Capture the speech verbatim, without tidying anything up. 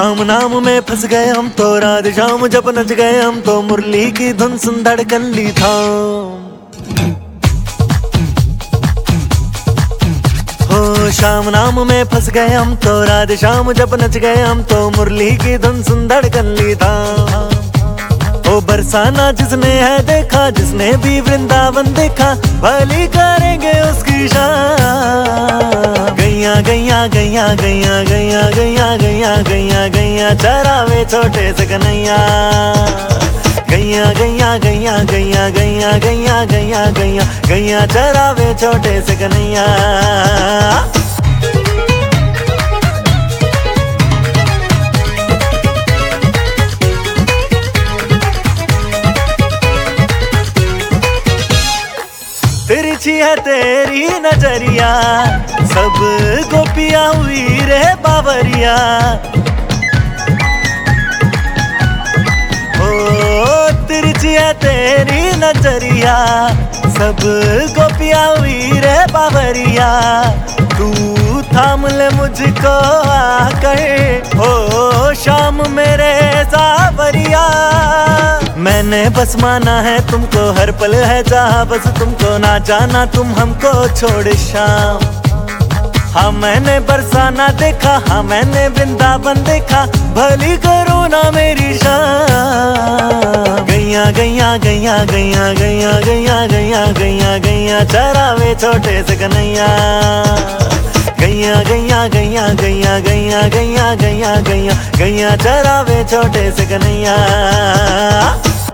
शाम नाम में फंस गए हम तो, रात शाम जब नच गए हम तो, मुरली की धुन सुन धड़कन ली था। हो शाम नाम में फंस गए हम तो, रात शाम जब नच गए हम तो, मुरली की धुन सुन धड़कन ली था। ओ बरसाना जिसने है देखा, जिसने भी वृंदावन देखा, भली करेंगे उसकी शान। गैया गैया गैया गैया गैया गैया गैया गैया गैया चरावे छोटे से कन्हैया। गैया गैया गैया गैया गैया गैया गैया गैया गैया चरावे छोटे से कन्हैया। तिरछी है तेरी नजरिया, सब गोपियां हुई रे बावरिया। ओ तिरछी है तेरी नजरिया, सब गोपियां हुई रे बावरिया। तू थाम ले मुझको आकर, ओ शाम मेरे सावरिया। मैंने बस माना है तुमको, हर पल है जहाँ बस तुमको, ना जाना तुम हमको छोड़ शाम। हाँ मैंने बरसाना देखा, हाँ मैंने वृंदावन देखा, भली करो ना मेरी शाम। गैया गैया गैया गैया गैया गैया गैया गैया गैया चरावे छोटे से कन्हैया। गैया गैया गैया गैया गैया गैया गैया गैया गैया चरावे छोटे से कन्हैया।